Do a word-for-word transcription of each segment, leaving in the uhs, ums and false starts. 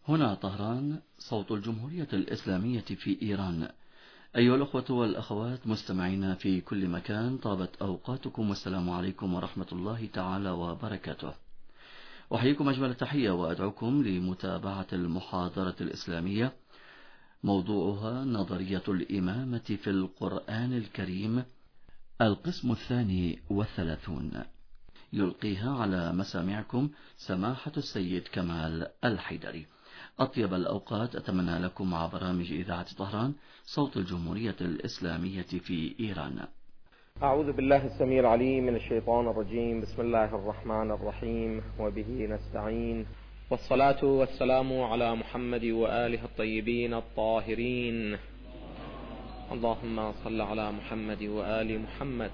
هنا طهران، صوت الجمهورية الإسلامية في إيران. أيها الأخوة والأخوات مستمعين في كل مكان، طابت أوقاتكم والسلام عليكم ورحمة الله تعالى وبركاته. أحييكم أجمل التحية وأدعوكم لمتابعة المحاضرة الإسلامية، موضوعها نظرية الإمامة في القرآن الكريم، القسم الثاني والثلاثون. يلقيها على مسامعكم سماحة السيد كمال الحيدري. أطيب الأوقات أتمنى لكم مع برامج إذاعة طهران، صوت الجمهورية الإسلامية في إيران. أعوذ بالله السميع العليم من الشيطان الرجيم. بسم الله الرحمن الرحيم، وبه نستعين، والصلاة والسلام على محمد وآله الطيبين الطاهرين. اللهم صل على محمد وآل محمد.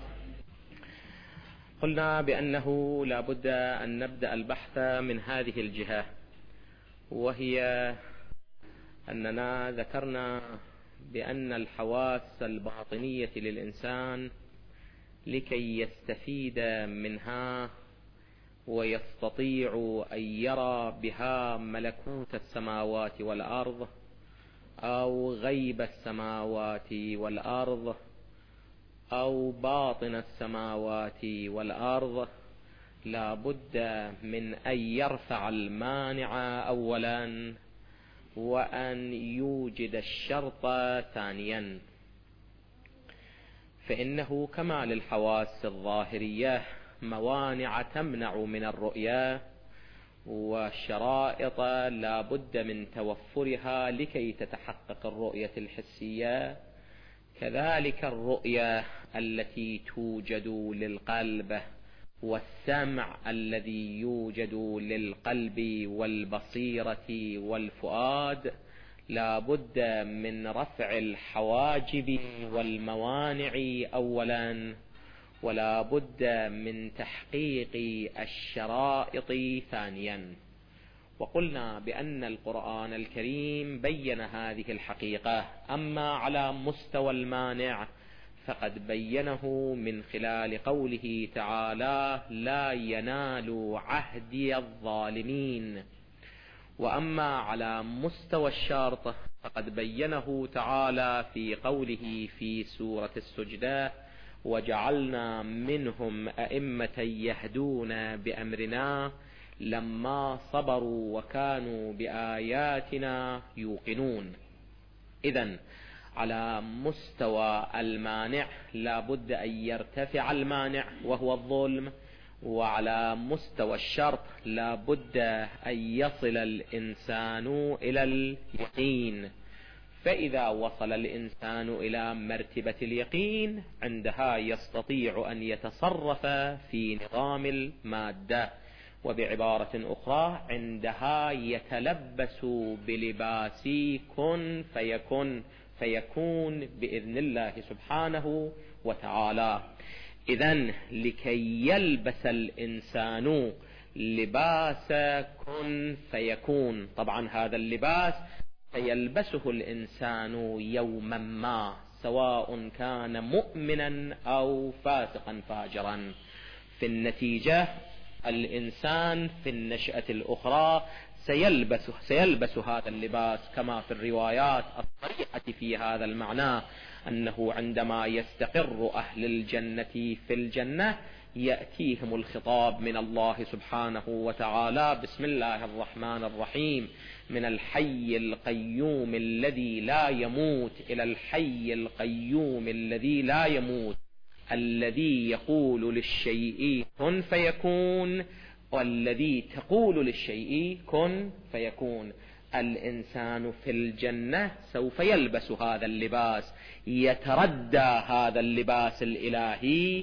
قلنا بأنه لا بد أن نبدأ البحث من هذه الجهة، وهي أننا ذكرنا بأن الحواس الباطنية للإنسان لكي يستفيد منها ويستطيع أن يرى بها ملكوت السماوات والأرض أو غيب السماوات والأرض أو باطن السماوات والأرض، لا بد من أن يرفع المانع أولا، وأن يوجد الشرط ثانيا. فإنه كما للحواس الظاهرية موانع تمنع من الرؤية، وشرائط لا بد من توفرها لكي تتحقق الرؤية الحسية، كذلك الرؤية التي توجد للقلب والسمع الذي يوجد للقلب والبصيرة والفؤاد لا بد من رفع الحواجب والموانع أولا، ولا بد من تحقيق الشرائط ثانيا. وقلنا بأن القرآن الكريم بين هذه الحقيقة، أما على مستوى المانع فقد بينه من خلال قوله تعالى: لا ينال عهدي الظالمين. وأما على مستوى الشرط فقد بينه تعالى في قوله في سورة السجدة: وجعلنا منهم أئمة يهدون بأمرنا لما صبروا وكانوا بآياتنا يوقنون. إذن على مستوى المانع لا بد أن يرتفع المانع وهو الظلم، وعلى مستوى الشرط لا بد أن يصل الإنسان إلى اليقين. فإذا وصل الإنسان إلى مرتبة اليقين عندها يستطيع أن يتصرف في نظام المادة، وبعبارة أخرى عندها يتلبس بلباس كن فيكون فيكون بإذن الله سبحانه وتعالى. إذن لكي يلبس الإنسان لباس كن فيكون، طبعا هذا اللباس سيلبسه الإنسان يوما ما، سواء كان مؤمنا أو فاسقا فاجرا. في النتيجة الإنسان في النشأة الأخرى سيلبس, سيلبس هذا اللباس، كما في الروايات الصريحة في هذا المعنى أنه عندما يستقر أهل الجنة في الجنة يأتيهم الخطاب من الله سبحانه وتعالى: بسم الله الرحمن الرحيم، من الحي القيوم الذي لا يموت إلى الحي القيوم الذي لا يموت، الذي يقول للشيء كن فيكون، والذي تقول للشيء كن فيكون. الإنسان في الجنة سوف يلبس هذا اللباس، يتردى هذا اللباس الإلهي،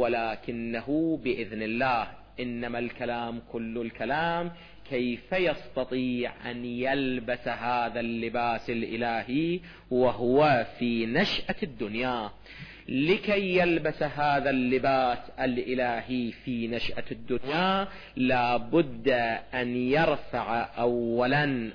ولكنه بإذن الله. إنما الكلام كل الكلام كيف يستطيع أن يلبس هذا اللباس الإلهي وهو في نشأة الدنيا. لكي يلبس هذا اللباس الإلهي في نشأة الدنيا لا بد أن يرفع أولا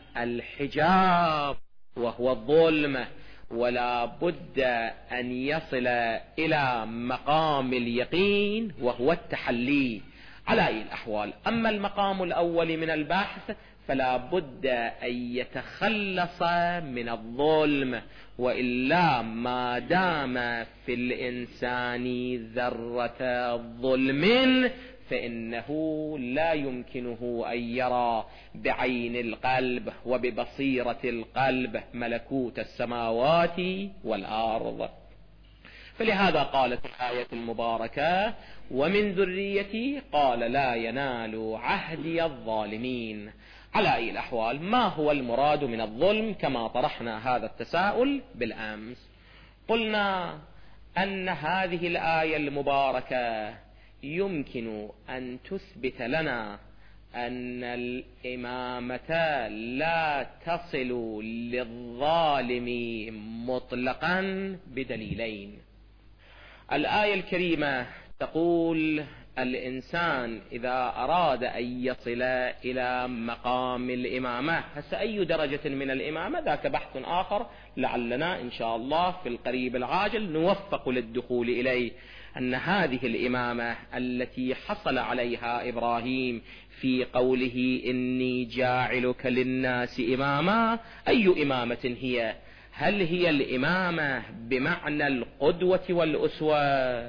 الحجاب وهو الظلم، ولا بد أن يصل إلى مقام اليقين وهو التحلي. على أي الأحوال، أما المقام الأول من البحث فلا بد أن يتخلص من الظلم، وإلا ما دام في الإنسان ذرة ظلم فإنه لا يمكنه أن يرى بعين القلب وببصيرة القلب ملكوت السماوات والأرض. فلهذا قالت الآية المباركة: ومن ذريتي، قال لا ينال عهدي الظالمين. على أي الأحوال، ما هو المراد من الظلم كما طرحنا هذا التساؤل بالأمس؟ قلنا أن هذه الآية المباركة يمكن أن تثبت لنا أن الإمامة لا تصل للظالم مطلقا بدليلين. الآية الكريمة تقول الإنسان إذا أراد أن يصل إلى مقام الإمامة، هسه أي درجة من الإمامة ذاك بحث آخر، لعلنا إن شاء الله في القريب العاجل نوفق للدخول إليه. أن هذه الإمامة التي حصل عليها إبراهيم في قوله إني جاعلك للناس إماما، أي إمامة هي؟ هل هي الإمامة بمعنى القدوة والأسوة؟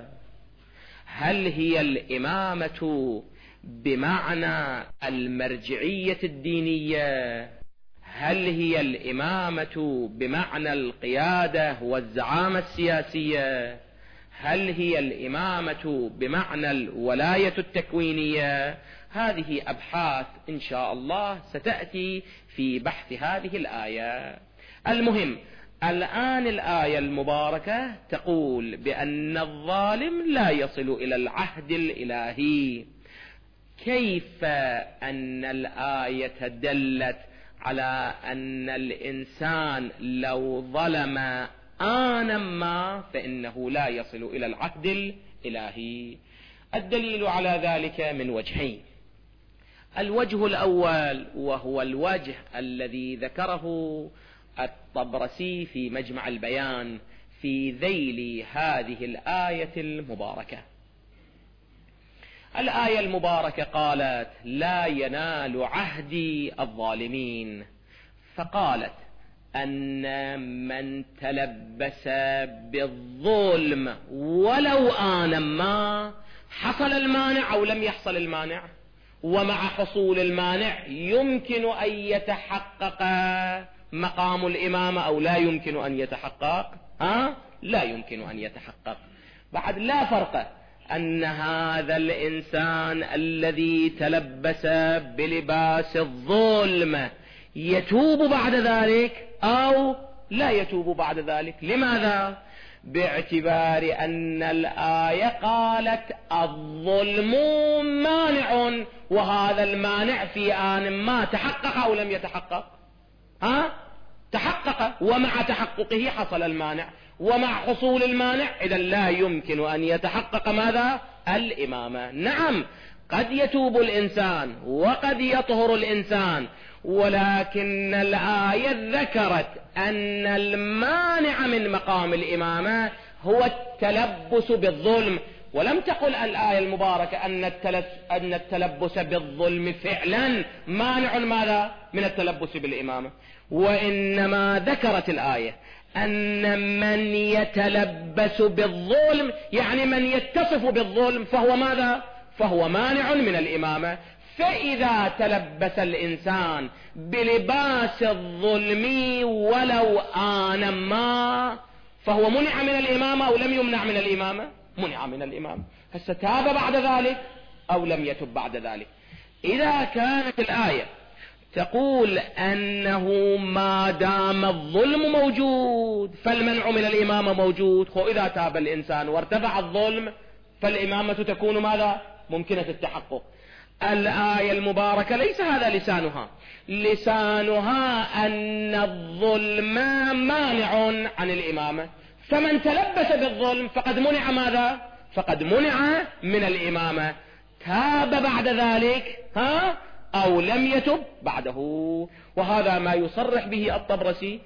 هل هي الإمامة بمعنى المرجعية الدينية؟ هل هي الإمامة بمعنى القيادة والزعامة السياسية؟ هل هي الإمامة بمعنى الولاية التكوينية؟ هذه أبحاث إن شاء الله ستأتي في بحث هذه الآية. المهم الآن الآية المباركة تقول بأن الظالم لا يصل إلى العهد الإلهي. كيف أن الآية دلت على أن الإنسان لو ظلم آنا ما فإنه لا يصل إلى العهد الإلهي؟ الدليل على ذلك من وجهين. الوجه الأول وهو الوجه الذي ذكره الطبرسي في مجمع البيان في ذيل هذه الآية المباركة. الآية المباركة قالت لا ينال عهدي الظالمين، فقالت أن من تلبس بالظلم ولو آنا ما، حصل المانع أو لم يحصل المانع، ومع حصول المانع يمكن أن يتحقق مقام الإمامة أو لا يمكن أن يتحقق؟ ها؟ لا يمكن أن يتحقق. بعد لا فرق أن هذا الإنسان الذي تلبس بلباس الظلم يتوب بعد ذلك أو لا يتوب بعد ذلك. لماذا؟ باعتبار أن الآية قالت الظلم مانع، وهذا المانع في آن ما تحقق أو لم يتحقق؟ ها؟ تحقق، ومع تحققه حصل المانع، ومع حصول المانع إذا لا يمكن أن يتحقق ماذا؟ الإمامة. نعم قد يتوب الإنسان وقد يطهر الإنسان، ولكن الآية ذكرت أن المانع من مقام الإمامة هو التلبس بالظلم، ولم تقل الآية المباركة أن التلبس بالظلم فعلا مانع ماذا؟ من التلبس بالإمامة، وإنما ذكرت الآية أن من يتلبس بالظلم يعني من يتصف بالظلم فهو ماذا؟ فهو مانع من الإمامة. فإذا تلبس الإنسان بلباس الظلم ولو آنا ما فهو منع من الإمامة أو لم يمنع من الإمامة؟ منع من الإمامة. فستاب بعد ذلك أو لم يتب بعد ذلك. إذا كانت الآية تقول أنه ما دام الظلم موجود فالمنع من الإمامة موجود، وإذا تاب الإنسان وارتفع الظلم فالإمامة تكون ماذا؟ ممكنة التحقق. الآية المباركة ليس هذا لسانها، لسانها أن الظلم مانع عن الإمامة، فمن تلبس بالظلم فقد منع ماذا؟ فقد منع من الإمامة. تاب بعد ذلك ها أو لم يتب بعده. وهذا ما يصرح به الطبرسي.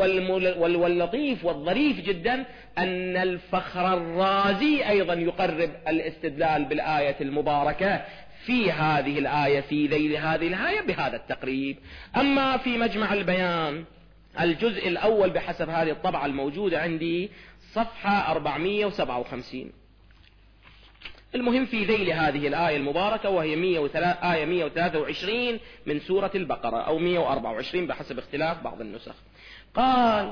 واللطيف والظريف جدا أن الفخر الرازي أيضا يقرب الاستدلال بالآية المباركة في هذه الآية في ذيل هذه الآية بهذا التقريب. أما في مجمع البيان الجزء الأول بحسب هذه الطبعة الموجودة عندي صفحة أربعمائة وسبعة وخمسين، المهم في ذيل هذه الآية المباركة، وهي آية مئة وثلاثة وعشرين من سورة البقرة أو مئة وأربعة وعشرين بحسب اختلاف بعض النسخ. قال: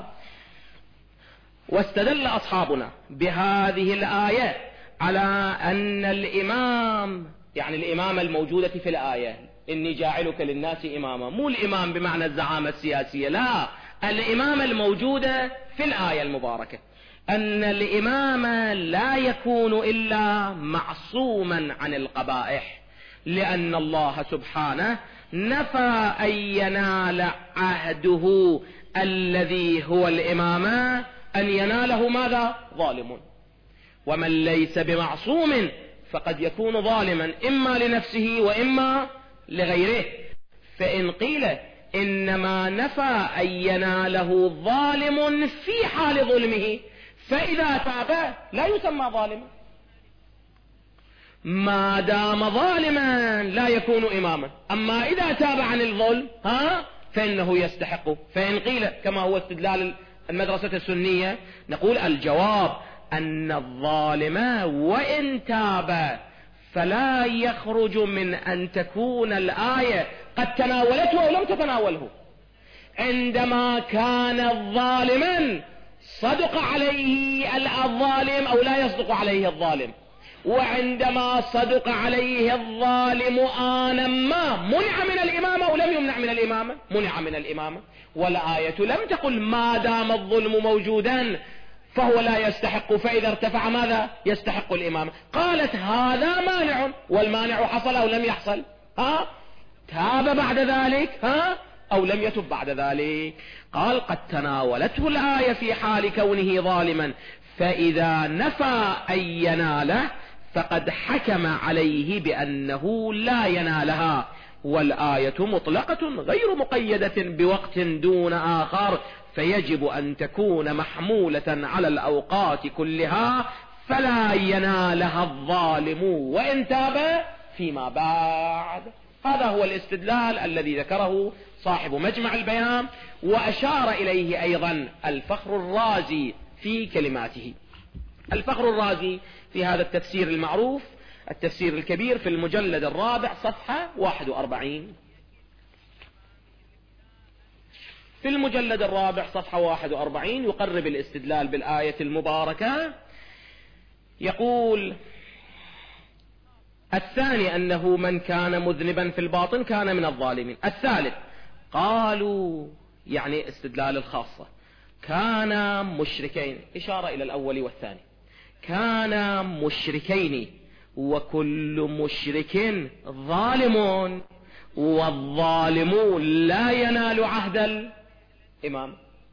واستدل أصحابنا بهذه الآية على أن الإمام، يعني الإمامة الموجودة في الآية، إني جاعلك للناس إماما، مو الإمام بمعنى الزعامة السياسية، لا، الإمامة الموجودة في الآية المباركة، أن الإمام لا يكون إلا معصوما عن القبائح، لأن الله سبحانه نفى أن ينال عهده الذي هو الإمامة أن يناله ماذا؟ ظالم. ومن ليس بمعصوم فقد يكون ظالما إما لنفسه وإما لغيره. فإن قيل إنما نفى أن يناله ظالم في حال ظلمه، فإذا تاب لا يسمى ظالما، ما دام ظالما لا يكون إماما. أما إذا تاب عن الظلم ها فإنه يستحقه. فإن قيل كما هو استدلال المدرسة السنية، نقول الجواب أن الظالم وإن تاب فلا يخرج من أن تكون الآية قد تناولته أو لم تتناوله. عندما كان ظالما صدق عليه الظالم أو لا يصدق عليه الظالم، وعندما صدق عليه الظالم آنا ما منع من الإمامة أو لم يمنع من الإمامة، منع من الإمامة. والآية لم تقل ما دام الظلم موجودا فهو لا يستحق، فإذا ارتفع ماذا؟ يستحق الإمامة. قالت هذا مانع، والمانع حصل أو لم يحصل؟ ها؟ تاب بعد ذلك ها أو لم يتب بعد ذلك؟ قال قد تناولته الآية في حال كونه ظالما، فإذا نفى أن يناله فقد حكم عليه بأنه لا ينالها. والآية مطلقة غير مقيدة بوقت دون آخر، فيجب أن تكون محمولة على الأوقات كلها، فلا ينالها الظالم وإن تاب فيما بعد. هذا هو الاستدلال الذي ذكره صاحب مجمع البيان، وأشار إليه أيضا الفخر الرازي في كلماته. الفخر الرازي في هذا التفسير المعروف، التفسير الكبير، في المجلد الرابع صفحة واحد وأربعين، في المجلد الرابع صفحة واحد وأربعين يقرب الاستدلال بالآية المباركة. يقول: الثاني أنه من كان مذنبا في الباطن كان من الظالمين. الثالث قالوا، يعني استدلال الخاصة، كان مشركين، إشارة إلى الأول والثاني، كان مشركين وكل مشرك ظالم، والظالم لا ينال عهد الإمام،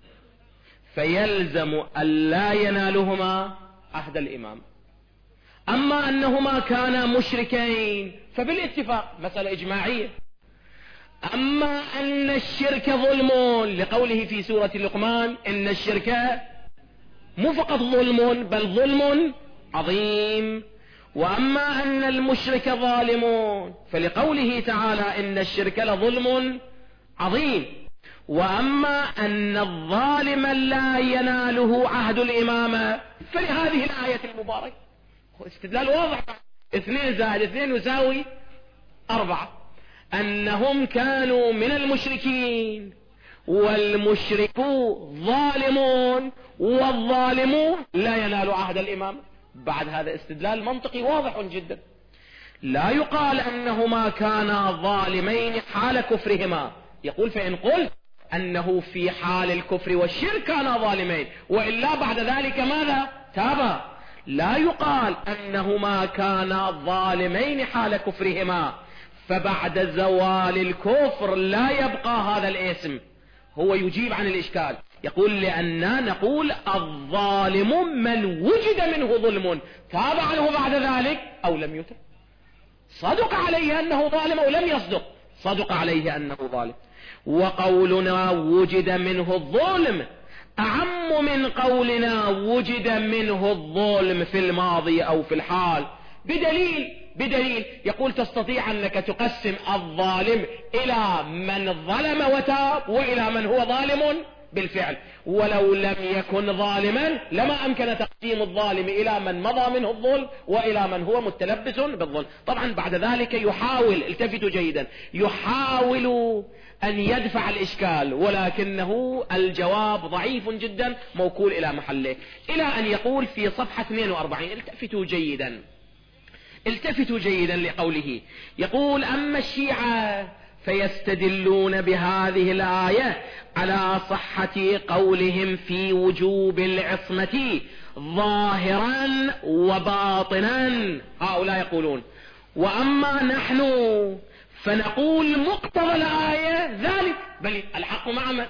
فيلزم أن لا ينالهما عهد الإمام. أما أنهما كانا مشركين فبالاتفاق مسألة إجماعية. أما أن الشرك ظلم، لقوله في سورة لقمان إن الشرك مو فقط ظلم بل ظلم عظيم. وأما أن المشرك ظالم فلقوله تعالى إن الشرك لظلم عظيم. وأما أن الظالم لا يناله عهد الإمامة فلهذه الآية المباركة. استدلال واضح، اثنين زائد اثنين يساوي أربعة، أنهم كانوا من المشركين والمشرك ظالمون والظالم لا ينال عهد الإمام. بعد هذا استدلال منطقي واضح جدا. لا يقال أنهما كانا ظالمين حال كفرهما، يقول فإن قلت أنه في حال الكفر والشرك كانا ظالمين وإلا بعد ذلك ماذا؟ تابا. لا يقال أنهما كانا ظالمين حال كفرهما، فبعد زوال الكفر لا يبقى هذا الاسم. هو يجيب عن الإشكال، يقول لأننا نقول الظالم من وجد منه ظلم تاب عنه بعد ذلك أو لم يتب، صدق عليه أنه ظالم أو لم يصدق، صدق عليه أنه ظالم. وقولنا وجد منه الظلم أعم من قولنا وجد منه الظلم في الماضي أو في الحال، بدليل بدليل يقول تستطيع أنك تقسم الظالم إلى من ظلم وتاب وإلى من هو ظالم بالفعل، ولو لم يكن ظالما لما أمكن تقسيم الظالم إلى من مضى منه الظلم وإلى من هو متلبس بالظلم. طبعا بعد ذلك يحاول، التفتوا جيدا، يحاول أن يدفع الإشكال، ولكنه الجواب ضعيف جدا موكول إلى محله، إلى أن يقول في صفحة اثنين وأربعين، التفتوا جيدا التفتوا جيدا لقوله، يقول أما الشيعة فيستدلون بهذه الآية على صحة قولهم في وجوب العصمة ظاهرا وباطنا، هؤلاء يقولون، وأما نحن فنقول مقتضى الآية ذلك، بل الحق مع من؟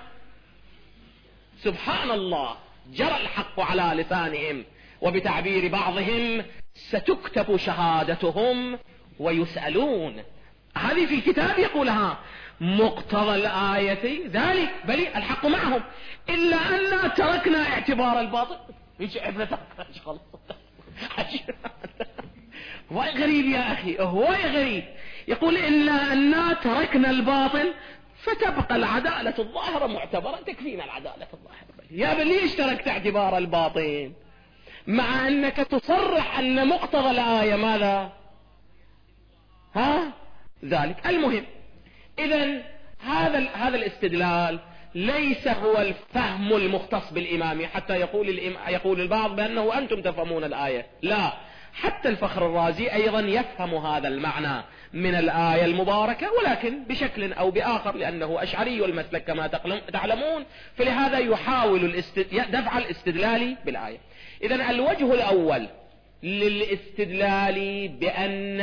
سبحان الله، جرى الحق على لسانهم، وبتعبير بعضهم ستكتب شهادتهم ويسألون. هذه في كتاب يقولها، مقتضى الآية ذلك، بل الحق معهم، إلا أننا تركنا اعتبار الباطل. هو غريب يا أخي، هو غريب، يقول إلا أننا تركنا الباطل فتبقى العدالة الظاهرة معتبرة، تكفينا العدالة الظاهرة. يا بل ليش تركت اعتبار الباطن مع أنك تصرح أن مقتضى الآية ماذا؟ ها؟ ذلك. المهم، إذن هذا هذا الاستدلال ليس هو الفهم المختص بالإمامية، حتى يقول الإم... يقول البعض بأنه أنتم تفهمون الآية، لا، حتى الفخر الرازي أيضا يفهم هذا المعنى من الآية المباركة، ولكن بشكل أو بآخر، لأنه أشعري المسلك كما تعلمون، فلهذا يحاول الاست... دفع الاستدلال بالآية. إذن الوجه الأول للاستدلال بأن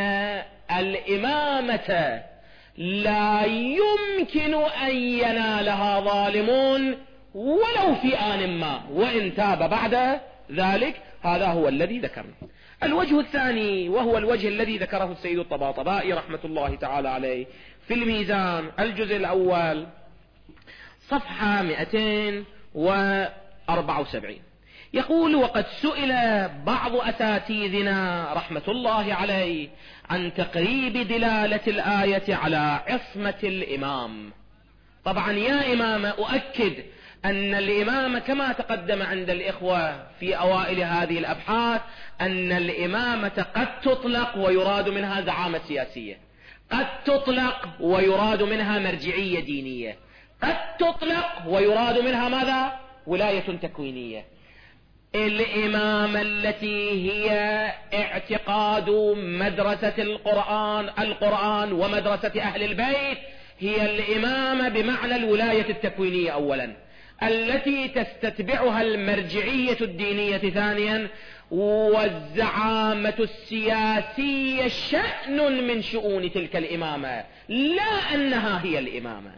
الإمامة لا يمكن أن ينالها ظالمون ولو في آن ما وإن تاب بعد ذلك، هذا هو الذي ذكرنا. الوجه الثاني وهو الوجه الذي ذكره السيد الطباطبائي رحمة الله تعالى عليه في الميزان الجزء الأول صفحة مئتين وأربعة وسبعين، يقول: وقد سئل بعض أساتذنا رحمة الله عليه عن تقريب دلالة الآية على عصمة الإمام. طبعا يا إمام، أؤكد أن الإمام كما تقدم عند الإخوة في أوائل هذه الأبحاث أن الإمامة قد تطلق ويراد منها زعامة سياسية، قد تطلق ويراد منها مرجعية دينية، قد تطلق ويراد منها ماذا؟ ولاية تكوينية. الإمامة التي هي اعتقاد مدرسة القرآن القرآن ومدرسة أهل البيت هي الإمامة بمعنى الولاية التكوينية أولا، التي تستتبعها المرجعية الدينية ثانيا، والزعامة السياسية شأن من شؤون تلك الإمامة، لا أنها هي الإمامة.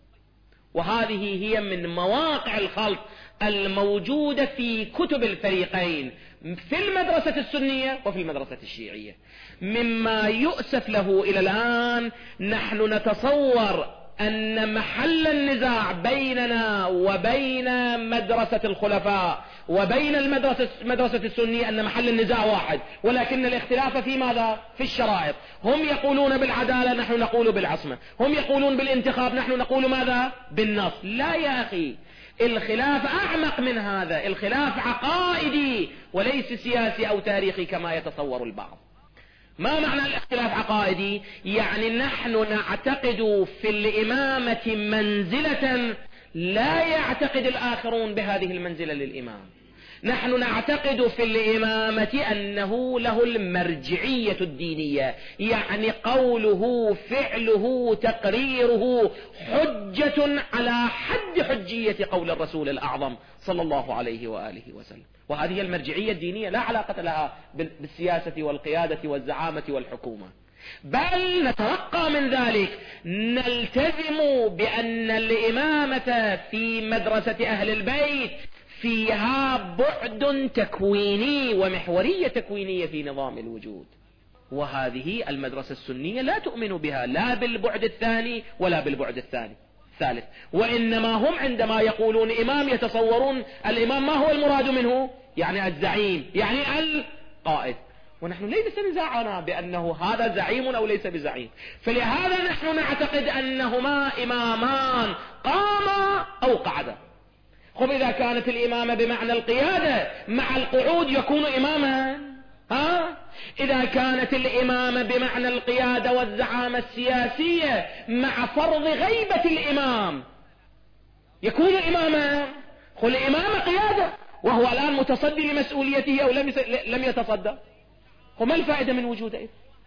وهذه هي من مواقع الخلط الموجودة في كتب الفريقين في المدرسة السنية وفي المدرسة الشيعية، مما يؤسف له إلى الآن. نحن نتصور أن محل النزاع بيننا وبين مدرسة الخلفاء وبين المدرسة مدرسة السنية أن محل النزاع واحد، ولكن الاختلاف في ماذا؟ في الشرائط. هم يقولون بالعدالة، نحن نقول بالعصمة. هم يقولون بالانتخاب، نحن نقول ماذا؟ بالنص. لا يا أخي، الخلاف أعمق من هذا، الخلاف عقائدي وليس سياسي أو تاريخي كما يتصور البعض. ما معنى الاختلاف عقائدي؟ يعني نحن نعتقد في الإمامة منزلة لا يعتقد الآخرون بهذه المنزلة للإمام. نحن نعتقد في الإمامة أنه له المرجعية الدينية، يعني قوله فعله تقريره حجة على حد حجية قول الرسول الأعظم صلى الله عليه وآله وسلم. وهذه المرجعية الدينية لا علاقة لها بالسياسة والقيادة والزعامة والحكومة، بل نترقى من ذلك، نلتزم بأن الإمامة في مدرسة أهل البيت فيها بعد تكويني ومحورية تكوينية في نظام الوجود، وهذه المدرسة السنية لا تؤمن بها لا بالبعد الثاني ولا بالبعد الثاني الثالث. وإنما هم عندما يقولون إمام يتصورون الإمام ما هو المراد منه؟ يعني الزعيم، يعني القائد. ونحن ليس نزاعنا بأنه هذا زعيم أو ليس بزعيم، فلهذا نحن نعتقد أنهما إمامان قاما أو قعدا. خب إذا كانت الإمامة بمعنى القيادة مع القعود يكون إماما، ها؟ إذا كانت الإمامة بمعنى القيادة والزعامة السياسية مع فرض غيبة الإمام يكون إماما. خب الإمامة قيادة وهو الآن متصدي لمسؤوليته أو لم يتصدى، وما الفائدة من وجوده؟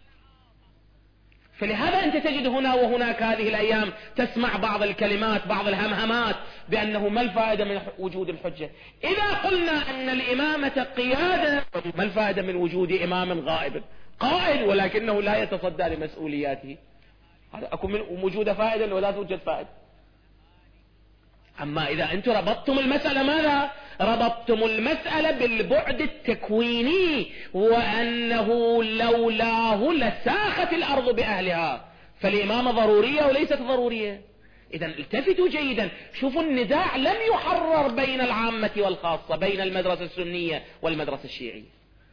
فلهذا أنت تجد هنا وهناك هذه الأيام تسمع بعض الكلمات بعض الهمهمات بأنه ما الفائدة من وجود الحجة. إذا قلنا أن الإمامة قيادة ما الفائدة من وجود إمام غائب قائد ولكنه لا يتصدى لمسؤولياته؟ هذا أكون من وجود فائدة ولا توجد فائدة. أما إذا أنتم ربطتم المسألة ماذا؟ ربطتم المسألة بالبعد التكويني، وأنه لولاه لساخت الأرض بأهلها، فالإمامة ضرورية وليست ضرورية. إذا التفتوا جيدا، شوفوا النزاع لم يحرر بين العامة والخاصة، بين المدرسة السنية والمدرسة الشيعية.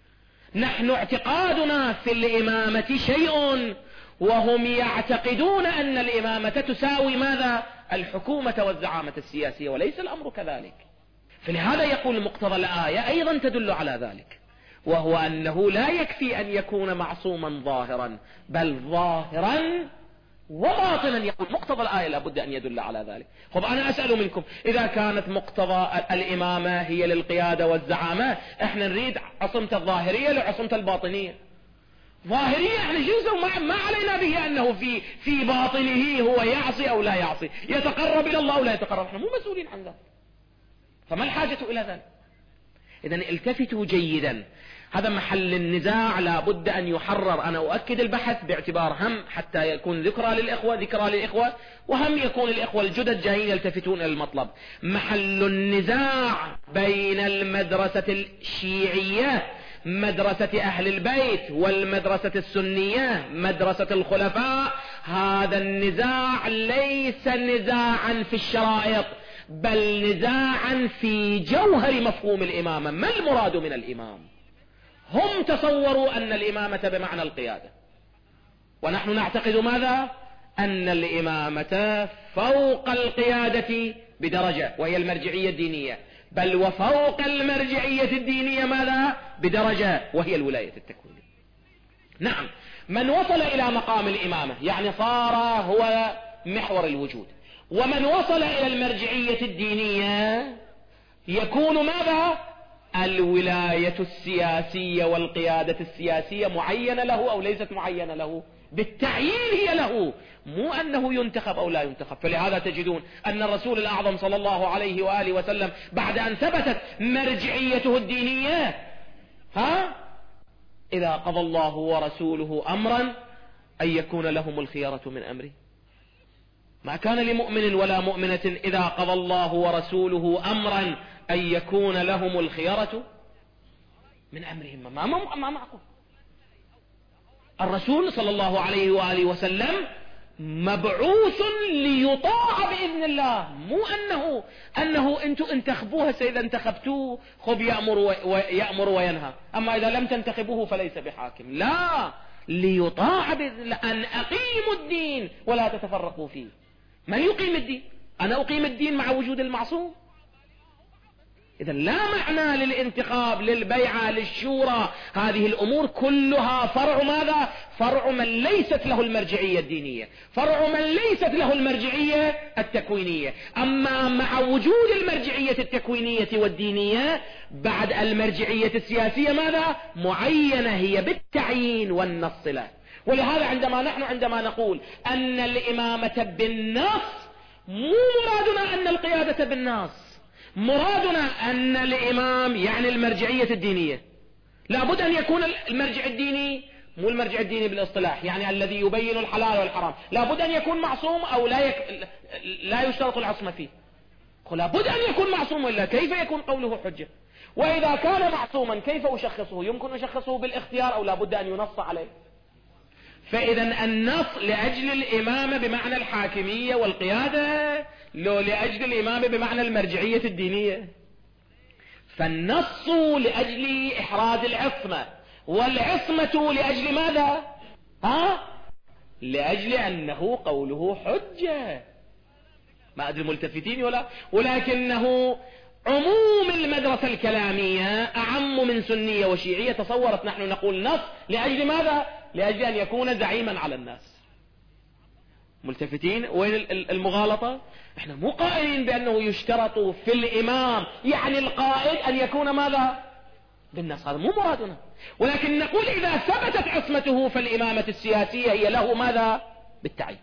نحن اعتقادنا في الإمامة شيء وهم يعتقدون أن الإمامة تساوي ماذا؟ الحكومة والزعامة السياسية، وليس الأمر كذلك. فلهذا يقول مقتضى الآية أيضا تدل على ذلك، وهو أنه لا يكفي أن يكون معصوما ظاهرا بل ظاهرا وباطنا. يقول مقتضى الآية لابد أن يدل على ذلك. طب أنا أسأل منكم، إذا كانت مقتضى الإمامة هي للقيادة والزعامة، احنا نريد عصمة الظاهرية لعصمة الباطنية. ظاهرية احنا جنسه ما, ما علينا به أنه في, في باطنه هو يعصي أو لا يعصي، يتقرب إلى الله أو لا يتقرب، احنا مو مسؤولين عن ذلك، فما الحاجة إلى ذلك؟ إذن التفتوا جيدا، هذا محل النزاع لابد أن يحرر. أنا أؤكد البحث باعتبار هم حتى يكون ذكرى للإخوة ذكرى للإخوة وهم يكون الإخوة الجدد جايين يلتفتون إلى المطلب. محل النزاع بين المدرسة الشيعية مدرسة أهل البيت والمدرسة السنية مدرسة الخلفاء، هذا النزاع ليس نزاعا في الشرائط بل نزاعا في جوهر مفهوم الإمامة. ما المراد من الإمام؟ هم تصوروا أن الإمامة بمعنى القيادة، ونحن نعتقد ماذا؟ أن الإمامة فوق القيادة بدرجة وهي المرجعية الدينية، بل وفوق المرجعية الدينية ماذا؟ بدرجة وهي الولاية التكوينية. نعم، من وصل إلى مقام الإمامة يعني صار هو محور الوجود، ومن وصل إلى المرجعية الدينية يكون ماذا؟ الولاية السياسية والقيادة السياسية معينة له أو ليست معينة له؟ بالتعيين هي له، مو أنه ينتخب أو لا ينتخب. فلهذا تجدون أن الرسول الأعظم صلى الله عليه وآله وسلم بعد أن ثبتت مرجعيته الدينية، ها إذا قضى الله ورسوله أمرا أن يكون لهم الخيارة من أمره. ما كان لمؤمن ولا مؤمنة إذا قضى الله ورسوله أمرا أن يكون لهم الخيارة من أمرهم. ما ما ما معقول. الرسول صلى الله عليه وآله وسلم مبعوث ليطاع بإذن الله، مو أنه أنه أنتم انتخبوه سيدا انتخبتوه خب يأمر ويأمر وينهى، أما إذا لم تنتخبوه فليس بحاكم. لا، ليطاع بإذن الله، أن أقيموا الدين ولا تتفرقوا فيه. من يقيم الدين؟ أنا أقيم الدين مع وجود المعصوم. إذا لا معنى للانتخاب للبيعة للشورى، هذه الأمور كلها فرع ماذا؟ فرع من ليست له المرجعية الدينية، فرع من ليست له المرجعية التكوينية. أما مع وجود المرجعية التكوينية والدينية بعد المرجعية السياسية ماذا؟ معينة هي بالتعيين والنص له. ولهذا عندما نحن عندما نقول أن الإمامة بالنص مو مرادنا أن القيادة بالنص، مرادنا أن الإمام يعني المرجعية الدينية. لابد أن يكون المرجع الديني، مو المرجع الديني بالاصطلاح يعني الذي يبين الحلال والحرام، لابد أن يكون معصوم أو لا يك... لا يشترط العصمة فيه. لابد أن يكون معصوم، إلا كيف يكون قوله حجة؟ وإذا كان معصوما كيف أشخصه؟ يمكن أشخصه بالاختيار أو لابد أن ينص عليه؟ فإذا النص لأجل الإمامة بمعنى الحاكمية والقيادة، لو لأجل الإمامة بمعنى المرجعية الدينية. فالنص لأجل إحراز العصمة والعصمة لأجل ماذا؟ ها؟ لأجل أنه قوله حجة. ما أدري ملتفتين ولا، ولكنه عموم المدرسة الكلامية أعم من سنية وشيعية. تصورت نحن نقول نص لأجل ماذا؟ لأجل أن يكون زعيما على الناس. ملتفتين؟ وين المغالطة؟ احنا مو قائلين بأنه يشترط في الإمام يعني القائد أن يكون ماذا؟ بالنص، هذا مو مرادنا، ولكن نقول إذا ثبتت عصمته فالإمامة السياسية هي له ماذا؟ بالتعيين.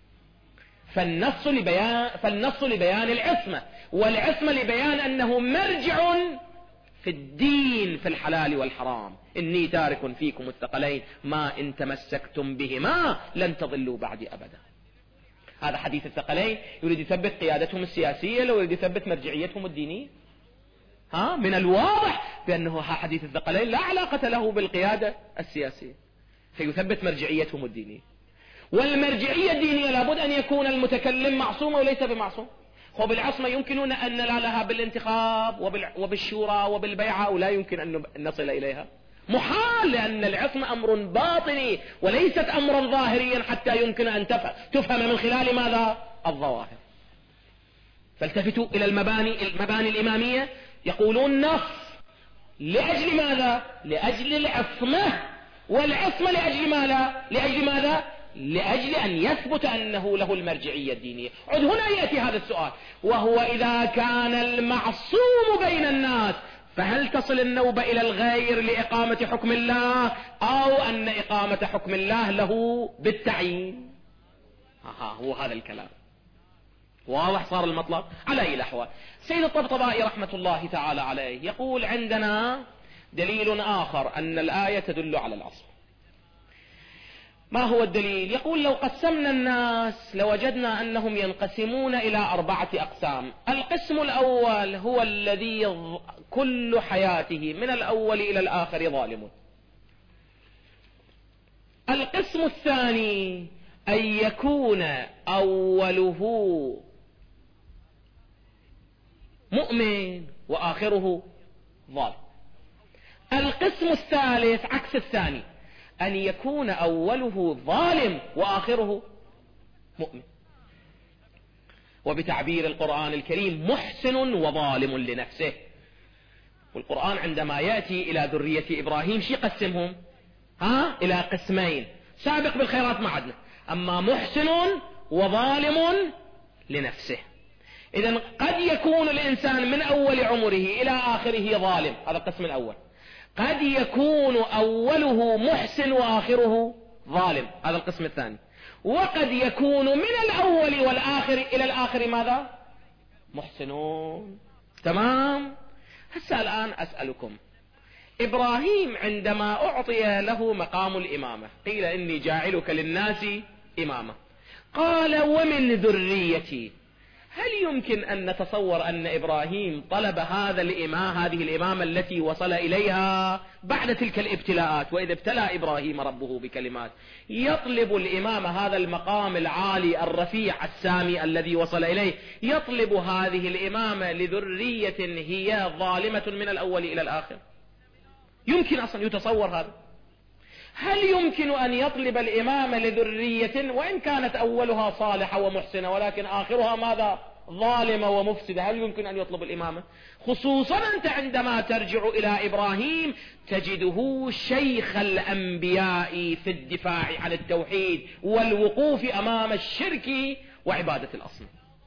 فالنص لبيان فالنص لبيان العصمة، والعصمة لبيان أنه مرجع في الدين في الحلال والحرام. إني تارك فيكم الثقلين ما إن تمسكتم بهما لن تضلوا بعد أبدا. هذا حديث الثقلين يريد يثبت قيادتهم السياسية، لو يريد يثبت مرجعيتهم الدينية. ها، من الواضح بأنه حديث الثقلين لا علاقة له بالقيادة السياسية، فيثبت مرجعيتهم الدينية. والمرجعية الدينية لابد أن يكون المتكلم معصوم وليس بمعصوم. وبالعصمة يمكن أن ننال لها بالانتخاب وبالشورى وبالبيعة، ولا يمكن أن نصل إليها، محال، لأن العصمة أمر باطني وليست أمرا ظاهريا حتى يمكن أن تفهم من خلال ماذا؟ الظواهر. فالتفتوا إلى المباني المباني الإمامية، يقولون نص لأجل ماذا؟ لأجل العصمة، والعصمة لأجل ماذا؟ لأجل ماذا؟ لأجل أن يثبت أنه له المرجعية الدينية. عد هنا يأتي هذا السؤال، وهو إذا كان المعصوم بين الناس فهل تصل النوبة إلى الغير لإقامة حكم الله، أو أن إقامة حكم الله له بالتعيين؟ ها هو هذا الكلام واضح صار المطلب. على أي الأحوال، سيد الطبطبائي رحمة الله تعالى عليه يقول عندنا دليل آخر أن الآية تدل على العصر. ما هو الدليل؟ يقول لو قسمنا الناس لوجدنا أنهم ينقسمون إلى أربعة أقسام. القسم الأول هو الذي كل حياته من الأول إلى الآخر ظالم. القسم الثاني أن يكون أوله مؤمن وآخره ظالم. القسم الثالث عكس الثاني، أن يكون أوله ظالم وآخره مؤمن. وبتعبير القرآن الكريم محسن وظالم لنفسه. والقرآن عندما يأتي إلى ذرية إبراهيم شي قسمهم؟ ها؟ إلى قسمين، سابق بالخيرات ما عدنا، أما محسن وظالم لنفسه. إذن قد يكون الإنسان من أول عمره إلى آخره ظالم، هذا القسم الأول. قد يكون أوله محسن وآخره ظالم، هذا القسم الثاني. وقد يكون من الأول والآخر إلى الآخر ماذا؟ محسنون. تمام؟ هسه الآن أسألكم، إبراهيم عندما أعطي له مقام الإمامة قيل إني جاعلك للناس إمامة، قال ومن ذريتي. هل يمكن أن نتصور أن إبراهيم طلب هذا الإمام هذه الإمامة التي وصل إليها بعد تلك الابتلاءات؟ وإذا ابتلى إبراهيم ربه بكلمات، يطلب الإمام هذا المقام العالي الرفيع السامي الذي وصل إليه، يطلب هذه الإمامة لذرية هي ظالمة من الأول إلى الآخر؟ يمكن أصلا يتصور هذا؟ هل يمكن أن يطلب الإمامة لذرية وإن كانت أولها صالحة ومحسنة ولكن آخرها ماذا؟ ظالمة ومفسدة؟ هل يمكن أن يطلب الإمامة؟ خصوصا أنت عندما ترجع إلى إبراهيم تجده شيخ الأنبياء في الدفاع عن التوحيد والوقوف أمام الشرك وعبادة الأصنام.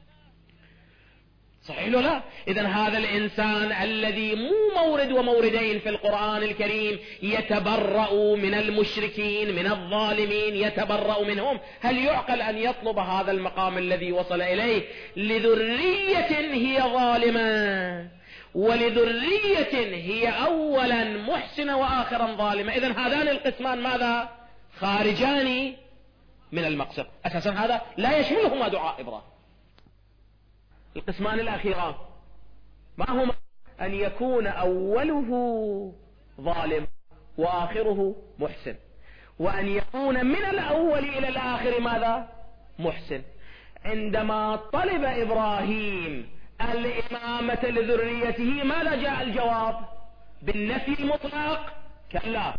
صحيح ولا لا؟ إذن هذا الإنسان الذي مو مورد وموردين في القرآن الكريم يتبرأ من المشركين من الظالمين، يتبرأ منهم، هل يعقل أن يطلب هذا المقام الذي وصل إليه لذرية هي ظالمة ولذرية هي أولا محسنة وآخرا ظالمة؟ إذن هذان القسمان ماذا؟ خارجان من المقصد. أساسا هذا لا يشملهما دعاء إبراهيم. القسمان الأخيران ما هما؟ أن يكون أوله ظالم وآخره محسن، وأن يكون من الأول إلى الآخر ماذا؟ محسن. عندما طلب إبراهيم الإمامة لذريته ماذا جاء الجواب؟ بالنفي المطلق؟ كلا.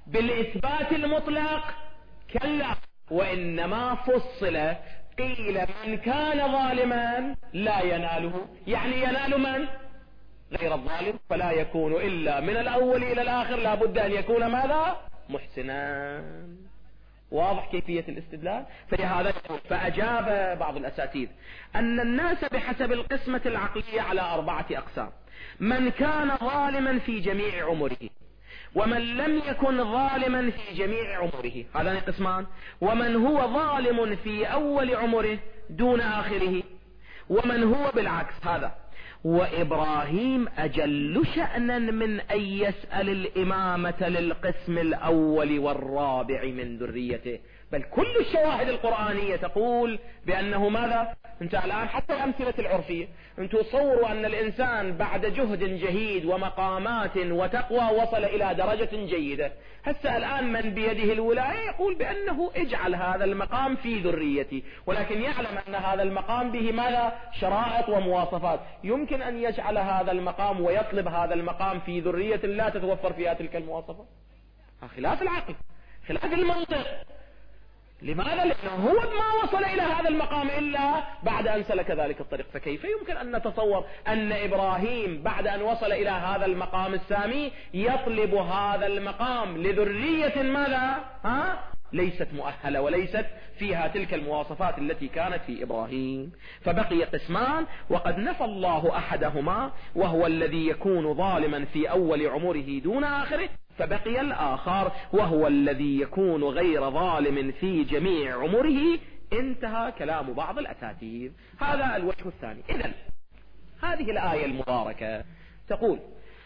بالإثبات المطلق كلا، وإنما فصل، قيل من كان ظالما لا يناله، يعني ينال من؟ غير الظالم، فلا يكون إلا من الأول إلى الآخر لا بد أن يكون ماذا؟ محسنا. واضح كيفية الاستدلال؟ فلهذا فأجاب بعض الأساتذة أن الناس بحسب القسمة العقلية على أربعة أقسام: من كان ظالما في جميع عمره، ومن لم يكن ظالما في جميع عمره، هذان قسمان، ومن هو ظالم في أول عمره دون آخره، ومن هو بالعكس هذا. وإبراهيم أجل شأنا من أن يسأل الإمامة للقسم الأول والرابع من ذريته، بل كل الشواهد القرآنية تقول بأنه ماذا؟ انت الآن حتى الأمثلة العرفية، انتم تصوروا أن الإنسان بعد جهد جهيد ومقامات وتقوى وصل إلى درجة جيدة، هسه الآن من بيده الولاية يقول بأنه اجعل هذا المقام في ذريتي، ولكن يعلم أن هذا المقام به ماذا؟ شرائط ومواصفات، يمكن أن يجعل هذا المقام ويطلب هذا المقام في ذرية لا تتوفر فيها تلك المواصفات. خلاف العقل، خلاف المنطق. لماذا؟ لأنه هو ما وصل إلى هذا المقام إلا بعد أن سلك ذلك الطريق، فكيف يمكن أن نتصور أن إبراهيم بعد أن وصل إلى هذا المقام السامي يطلب هذا المقام لذرية ماذا؟ ها؟ ليست مؤهلة وليست فيها تلك المواصفات التي كانت في إبراهيم. فبقي قسمان، وقد نفى الله أحدهما وهو الذي يكون ظالما في أول عمره دون آخره، فبقي الآخر وهو الذي يكون غير ظالم في جميع عمره. انتهى كلام بعض الأساتذة. هذا الوجه الثاني. إذن هذه الآية المباركة تقول: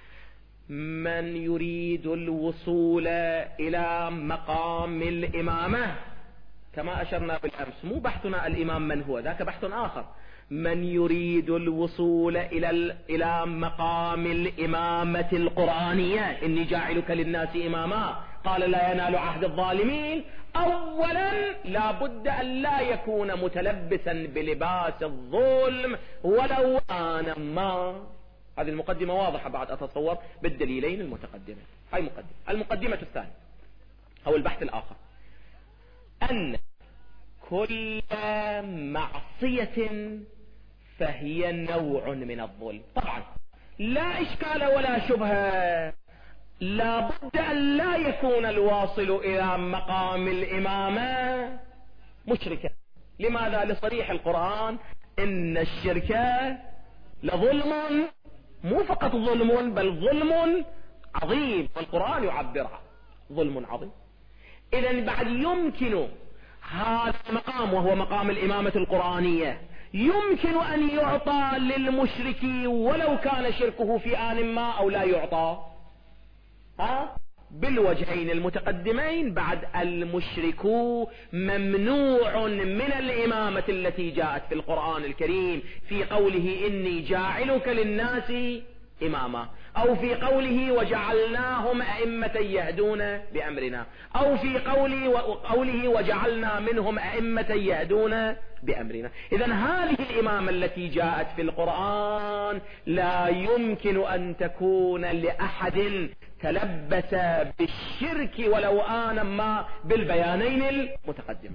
من يريد الوصول إلى مقام الإمامة، كما أشرنا بالأمس، مو بحثنا الإمام من هو، ذاك بحث آخر. من يريد الوصول إلى إلى مقام الإمامة القرآنية، إني جاعلك للناس إماما، قال لا ينال عهد الظالمين. أولا لا بد أن لا يكون متلبسا بلباس الظلم ولو آنا ما. هذه المقدمة واضحة بعد أتصور بالدليلين المتقدمين. هاي مقدمة. المقدمة الثانية أو البحث الآخر أن كل معصية فهي نوع من الظلم. طبعا لا إشكال ولا شبهة، لا بد أن لا يكون الواصل إلى مقام الإمامة مشركا. لماذا؟ لصريح القرآن: إن الشرك لظلم، مو فقط ظلم بل ظلم عظيم، والقرآن يعبرها ظلم عظيم. إذن بعد يمكن هذا المقام وهو مقام الإمامة القرآنية يمكن أن يعطى للمشرك ولو كان شركه في آن ما أو لا يعطى، ها؟ بالوجهين المتقدمين. بعد المشرك ممنوع من الإمامة التي جاءت في القرآن الكريم في قوله إني جاعلك للناس إماما، أو في قوله وجعلناهم أئمة يهدون بأمرنا، أو في قوله, قوله وجعلنا منهم أئمة يهدون بأمرنا. إذن هذه الإمامة التي جاءت في القرآن لا يمكن أن تكون لأحد تلبس بالشرك ولو آنا ما بالبيانين المتقدمين.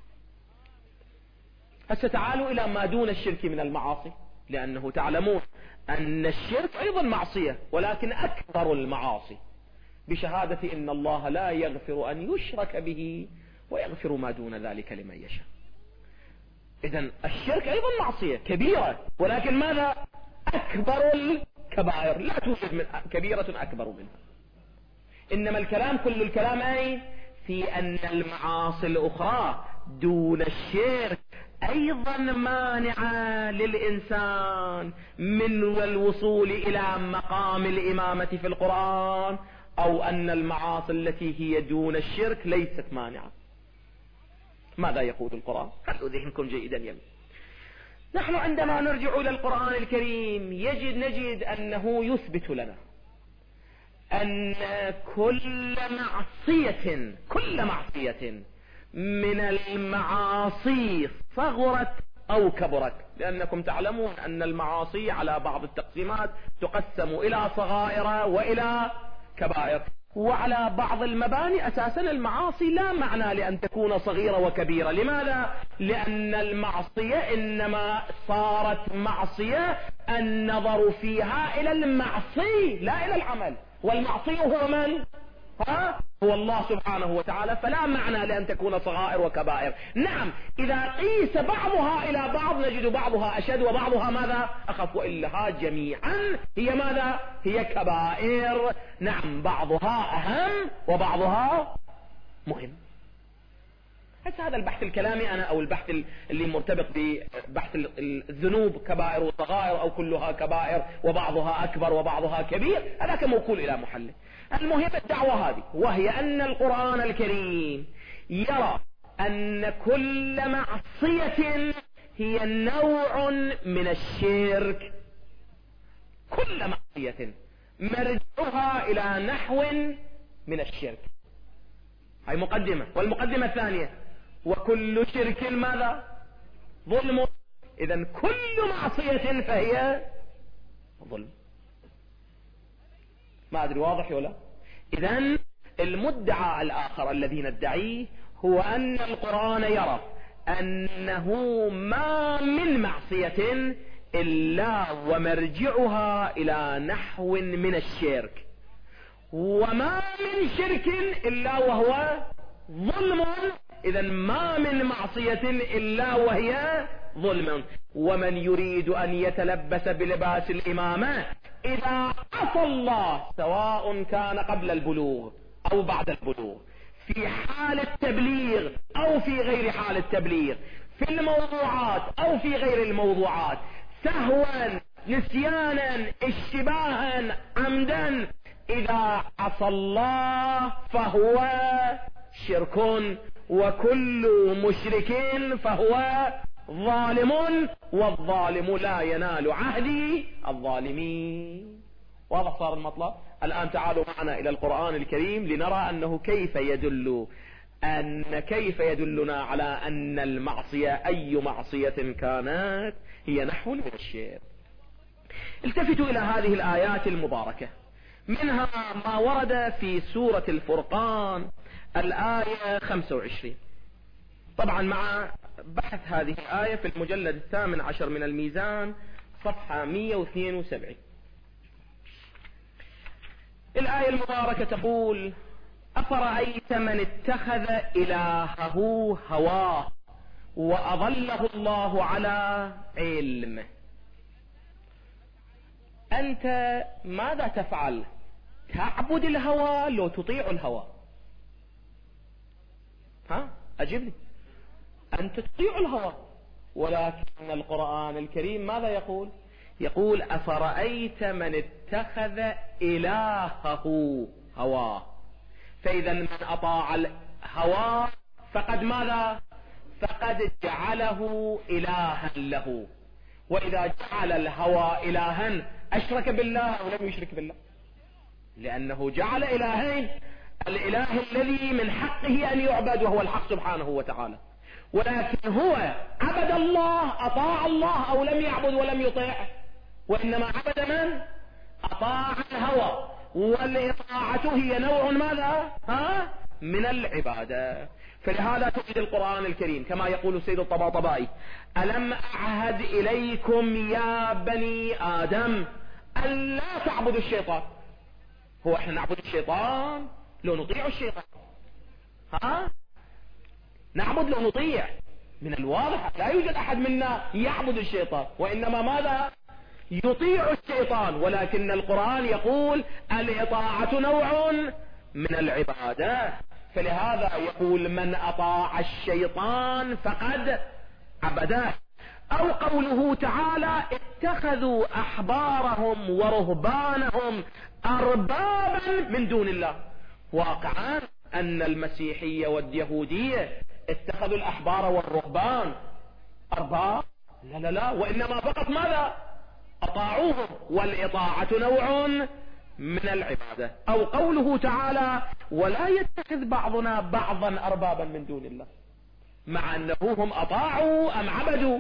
هسه تعالوا إلى ما دون الشرك من المعاصي، لأنه تعلمون أن الشرك أيضا معصية، ولكن أكبر المعاصي، بشهادة إن الله لا يغفر أن يشرك به ويغفر ما دون ذلك لمن يشاء. إذن الشرك أيضا معصية كبيرة، ولكن ماذا؟ أكبر الكبائر، لا توجد من كبيرة أكبر منها. إنما الكلام كل الكلام أي في أن المعاصي الأخرى دون الشرك أيضا مانعة للإنسان من الوصول إلى مقام الإمامة في القرآن، أو أن المعاصي التي هي دون الشرك ليست مانعة. ماذا يقول القرآن؟ خلوا ذهنكم جيدا يمين. نحن عندما نرجع إلى القرآن الكريم يجد نجد أنه يثبت لنا أن كل معصية كل معصية من المعاصي صغرت أو كبرت، لأنكم تعلمون أن المعاصي على بعض التقسيمات تقسم إلى صغائر وإلى كبائر، وعلى بعض المباني أساسا المعاصي لا معنى لأن تكون صغيرة وكبيرة. لماذا؟ لأن المعصية إنما صارت معصية النظر فيها إلى المعصي لا إلى العمل، والمعصي هو من؟ ها؟ هو الله سبحانه وتعالى. فلا معنى لأن تكون صغائر وكبائر. نعم إذا قيس بعضها إلى بعض نجد بعضها أشد وبعضها ماذا؟ أخف، وإلها جميعا هي ماذا؟ هي كبائر. نعم بعضها أهم وبعضها مهم. هذا البحث الكلامي أنا أو البحث اللي مرتبط ببحث الذنوب كبائر وصغائر أو كلها كبائر وبعضها أكبر وبعضها كبير، هذاك موكول إلى محله. المهم الدعوة هذه، وهي أن القرآن الكريم يرى أن كل معصية هي نوع من الشرك. كل معصية مرجعها إلى نحو من الشرك. هاي مقدمة. والمقدمة الثانية وكل شرك ماذا؟ ظلم. إذن كل معصية فهي ظلم. ما أدري واضح ولا؟ إذن المدعى الآخر الذي ندعيه هو أن القرآن يرى أنه ما من معصية إلا ومرجعها إلى نحو من الشرك، وما من شرك إلا وهو ظلم. إذن ما من معصية إلا وهي ظلم. ومن يريد أن يتلبس بلباس الإمامة إذا عصى الله سواء كان قبل البلوغ أو بعد البلوغ، في حال التبليغ أو في غير حال التبليغ، في الموضوعات أو في غير الموضوعات، سهوا نسيانا اشتباها عمدا، إذا عصى الله فهو شرك، وكل مشرك فهو ظالم، والظالم لا ينال عهدي الظالمين. واضح صار المطلب؟ الآن تعالوا معنا إلى القرآن الكريم لنرى أنه كيف يدل أن كيف يدلنا على أن المعصية أي معصية كانت هي نحو من الشرك. التفتوا إلى هذه الآيات المباركة، منها ما ورد في سورة الفرقان الآية خمسة وعشرين. طبعا مع بحث هذه الآية في المجلد الثامن عشر من الميزان صفحة مئة واثنين وسبعين. الآية المباركة تقول: أفرأيت من اتخذ إلهه هواه وأضله الله على علم. أنت ماذا تفعل؟ تعبد الهوى لو تطيع الهوى؟ ها أجبني. أنت تطيع الهوى، ولكن القرآن الكريم ماذا يقول؟ يقول: أفرأيت من اتخذ إلهه هواه. فإذا من أطاع الهوى فقد ماذا؟ فقد جعله إلها له. وإذا جعل الهوى إلها أشرك بالله أو لم يشرك بالله؟ لأنه جعل إلهين، الإله الذي من حقه أن يعبد وهو الحق سبحانه وتعالى، ولكن هو عبد الله، أطاع الله أو لم يعبد ولم يطيع؟ وإنما عبد من؟ أطاع الهوى. والإطاعة هي نوع ماذا؟ ها؟ من العبادة. فلهذا تجد القرآن الكريم كما يقول السيد الطباطبائي: ألم أعهد إليكم يا بني آدم ألا تعبدوا الشيطان. هو احنا نعبد الشيطان لو نطيع الشيطان؟ ها؟ نعبد لو نطيع؟ من الواضح لا يوجد أحد منا يعبد الشيطان، وإنما ماذا؟ يطيع الشيطان. ولكن القرآن يقول الإطاعة نوع من العبادة. فلهذا يقول: من أطاع الشيطان فقد عبده. أو قوله تعالى: اتخذوا أحبارهم ورهبانهم أربابا من دون الله. واقعا أن المسيحية واليهودية اتخذوا الأحبار والرهبان أرباب؟ لا لا لا، وإنما فقط ماذا؟ أطاعوهم، والإطاعة نوع من العبادة. أو قوله تعالى: ولا يتخذ بعضنا بعضا أربابا من دون الله. مع أنه هم أطاعوا أم عبدوا؟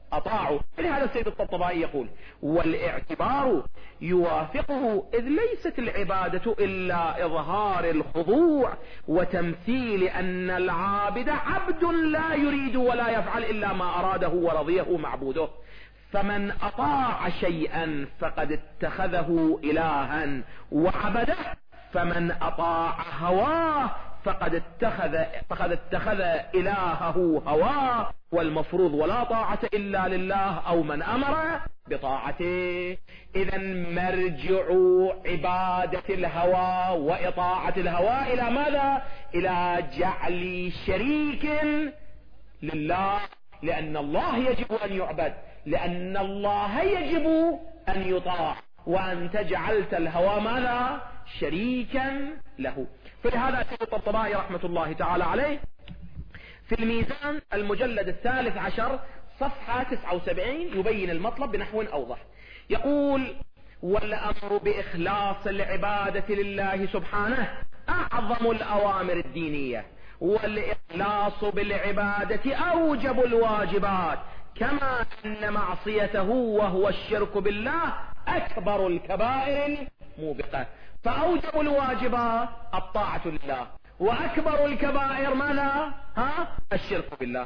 أطاعوا. لهذا السيد الطبطبائي يقول: والاعتبار يوافقه، إذ ليست العبادة إلا إظهار الخضوع وتمثيل أن العابد عبد لا يريد ولا يفعل إلا ما أراده ورضيه معبوده. فمن أطاع شيئا فقد اتخذه إلها وعبده، فمن أطاع هواه فقد اتخذ فقد اتخذ إلهه هواه، والمفروض ولا طاعة إلا لله أو من أمر بطاعته. إذا مرجع عبادة الهوى وإطاعة الهوى إلى ماذا؟ إلى جعل شريك لله، لأن الله يجب أن يعبد، لأن الله يجب أن يطاع، وأنت جعلت الهوى ماذا؟ شريكا له. فلهذا سيد الطبطبائي رحمة الله تعالى عليه في الميزان المجلد الثالث عشر صفحة تسعة وسبعين يبين المطلب بنحو أوضح. يقول: والأمر بإخلاص العبادة لله سبحانه أعظم الأوامر الدينية، والإخلاص بالعبادة أوجب الواجبات، كما أن معصيته وهو الشرك بالله أكبر الكبائر الموبقة. فأوجب الواجبات الطاعة لله، وأكبر الكبائر ماذا؟ ها؟ الشرك بالله.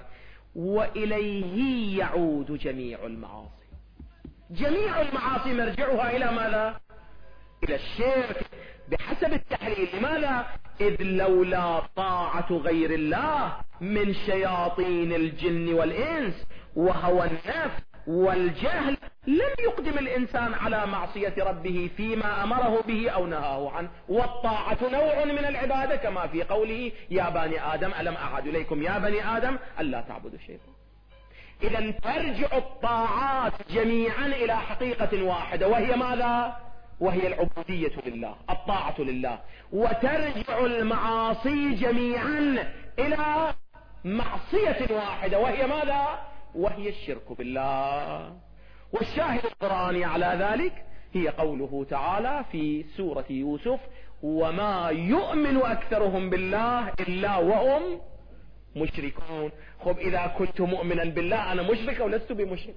وإليه يعود جميع المعاصي. جميع المعاصي مرجعها إلى ماذا؟ إلى الشرك بحسب التحليل. لماذا؟ إذ لولا طاعة غير الله من شياطين الجن والإنس وهوى النفس والجهل لم يقدم الإنسان على معصية ربه فيما أمره به أو نهاه عنه. والطاعة نوع من العبادة، كما في قوله: يا بني آدم ألم أعهد إليكم يا بني آدم ألا تعبدوا الشيطان. إذا ترجع الطاعات جميعا إلى حقيقة واحدة، وهي ماذا؟ وهي العبودية لله، الطاعة لله. وترجع المعاصي جميعا إلى معصية واحدة، وهي ماذا؟ وهي الشرك بالله. والشاهد القرآني على ذلك هي قوله تعالى في سورة يوسف: وما يؤمن أكثرهم بالله إلا وهم مشركون. خب إذا كنت مؤمنا بالله أنا مشرك أو لست بمشرك؟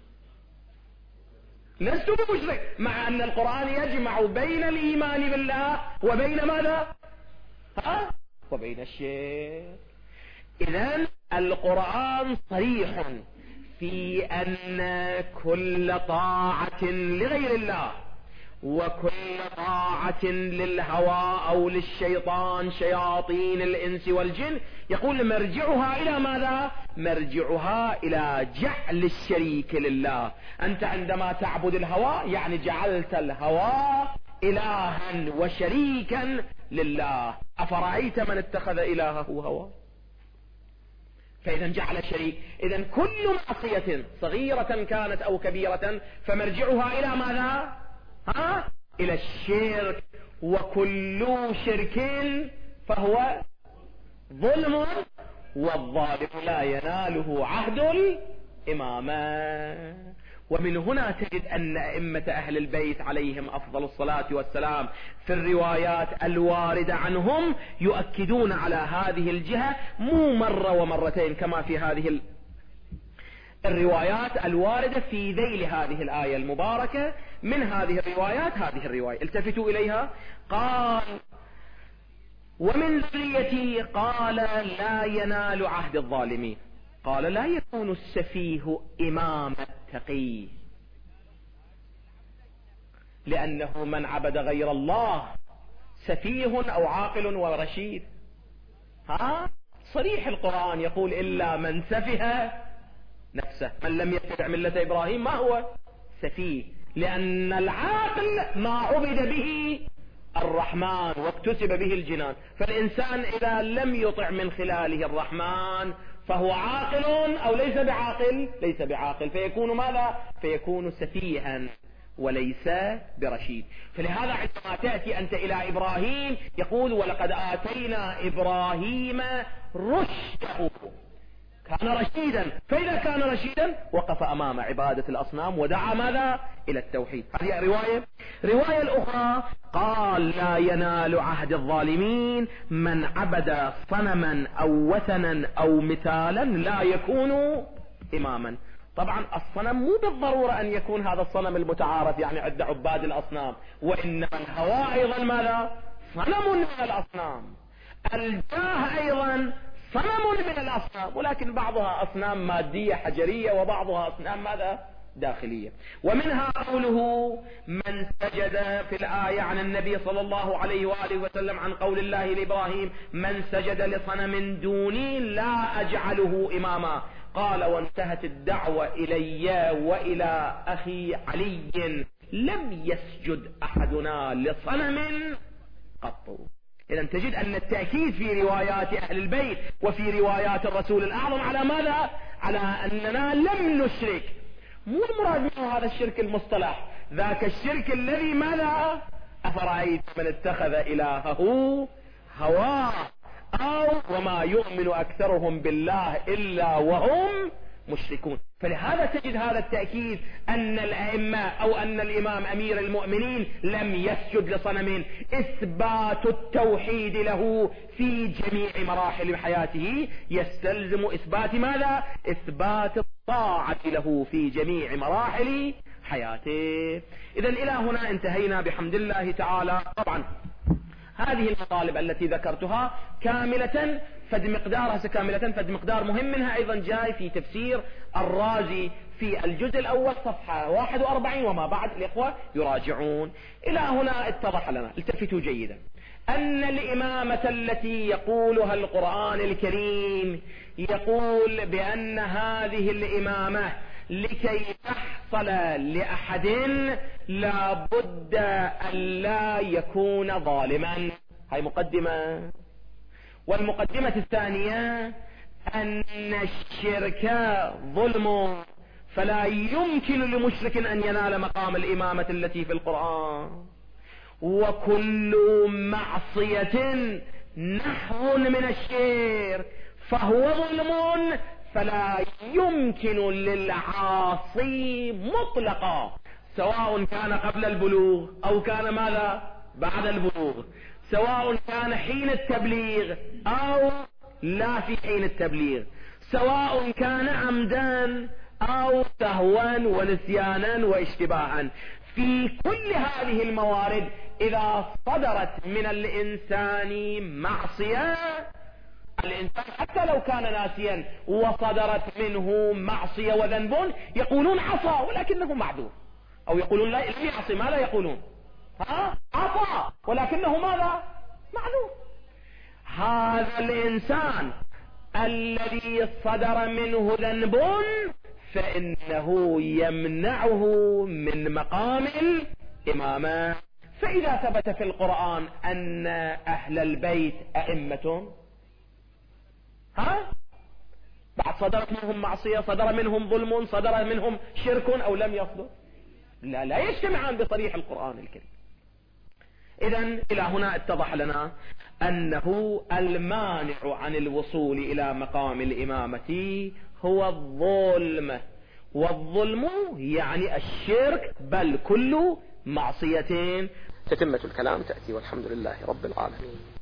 لست بمشرك، مع أن القرآن يجمع بين الإيمان بالله وبين ماذا؟ ها؟ وبين الشرك. إذن القرآن صريح في أن كل طاعة لغير الله وكل طاعة للهوى أو للشيطان شياطين الإنس والجن يقول مرجعها إلى ماذا؟ مرجعها إلى جعل الشريك لله. أنت عندما تعبد الهوى يعني جعلت الهوى إلها وشريكا لله. أفرأيت من اتخذ إلهه هوى؟ فإذا جعل شريك. إذا كل معصية صغيرة كانت أو كبيرة فمرجعها إلى ماذا؟ ها؟ إلى الشرك. وكل شرك فهو ظلم، والظالم لا يناله عهد الإمامة. ومن هنا تجد أن أئمة أهل البيت عليهم أفضل الصلاة والسلام في الروايات الواردة عنهم يؤكدون على هذه الجهة مو مرة ومرتين، كما في هذه الروايات الواردة في ذيل هذه الآية المباركة. من هذه الروايات هذه الرواية التفتوا إليها: قال: ومن ذريتي، قال: لا ينال عهد الظالمين. قال: لا يكون السفيه إمام التقي، لأنه من عبد غير الله سفيه أو عاقل ورشيد. ها؟ صريح القرآن يقول: إلا من سفه نفسه. من لم يتبع ملة إبراهيم ما هو؟ سفيه. لأن العاقل ما عبد به الرحمن واكتسب به الجنان. فالإنسان إذا لم يطع من خلاله الرحمن فهو عاقل أو ليس بعاقل؟ ليس بعاقل، فيكون ماذا؟ فيكون سفيها وليس برشيد. فلهذا عندما تأتي أنت إلى إبراهيم يقول: ولقد آتينا إبراهيم رشده، كان رشيدا. فإذا كان رشيدا وقف أمام عبادة الأصنام ودعا ماذا؟ إلى التوحيد. هذه رواية. رواية الأخرى قال: لا ينال عهد الظالمين من عبد صنما أو وثنا أو مثالا لا يكون إماما. طبعا الصنم مو بالضرورة أن يكون هذا الصنم المتعارف يعني عند عباد الأصنام، وإنما الهواء أيضا ماذا؟ صنم من الأصنام. الجاه أيضا صنم من الأصنام، ولكن بعضها أصنام مادية حجرية وبعضها أصنام ماذا؟ داخلية. ومنها قوله من سجد في الآية عن النبي صلى الله عليه وآله وسلم عن قول الله لإبراهيم من سجد لصنم دوني لا أجعله إماما، قال وانتهت الدعوة إلي وإلى أخي علي لم يسجد أحدنا لصنم قط. إذا تجد أن التأكيد في روايات أهل البيت وفي روايات الرسول الأعظم على ماذا؟ على أننا لم نشرك. مو المراد منه هذا الشرك المصطلح، ذاك الشرك الذي ماذا؟ أفرأيت من اتخذ إلهه هواه أو وما يؤمن أكثرهم بالله إلا وهم مشركون. فلهذا تجد هذا التأكيد أن الأئمة أو أن الإمام أمير المؤمنين لم يسجد لصنم، إثبات التوحيد له في جميع مراحل حياته يستلزم إثبات ماذا؟ إثبات الطاعة له في جميع مراحل حياته. إذن إلى هنا انتهينا بحمد الله تعالى. طبعا هذه المطالب التي ذكرتها كاملة فد مقدارها كاملة فد مقدار مهم منها أيضا جاي في تفسير الرازي في الجزء الأول صفحة واحد وأربعين وما بعد الإخوة يراجعون. إلى هنا اتضح لنا، التفتوا جيدا، أن الإمامة التي يقولها القرآن الكريم يقول بأن هذه الإمامة لكي تحصل لأحد لا بد أن لا يكون ظالما. هاي مقدمة. والمقدمة الثانية أن الشرك ظلم، فلا يمكن لمشرك أن ينال مقام الإمامة التي في القرآن، وكل معصية نحو من الشرك فهو ظلم، فلا يمكن للعاصي مطلقا سواء كان قبل البلوغ أو كان ماذا بعد البلوغ، سواء كان حين التبليغ أو لا في حين التبليغ، سواء كان عمدا أو سهوا ونسيانا واشتباها. في كل هذه الموارد إذا صدرت من الإنسان معصية، الإنسان حتى لو كان ناسيا وصدرت منه معصية وذنب يقولون عصى ولكنه معذور، أو يقولون لا لم يعصي، ما لا يقولون ها عصى ولكنه ماذا معذور. هذا الإنسان الذي صدر منه ذنب فإنه يمنعه من مقام الإمامة. فإذا ثبت في القرآن أن أهل البيت أئمة، ها بعد صدرت منهم معصية، صدر منهم ظلم، صدر منهم شرك أو لم يصدر، لا لا يجتمعان بصريح القرآن الكريم. إذن إلى هنا اتضح لنا أنه المانع عن الوصول إلى مقام الإمامة هو الظلم، والظلم يعني الشرك، بل كل معصية. تتمة الكلام تأتي، والحمد لله رب العالمين.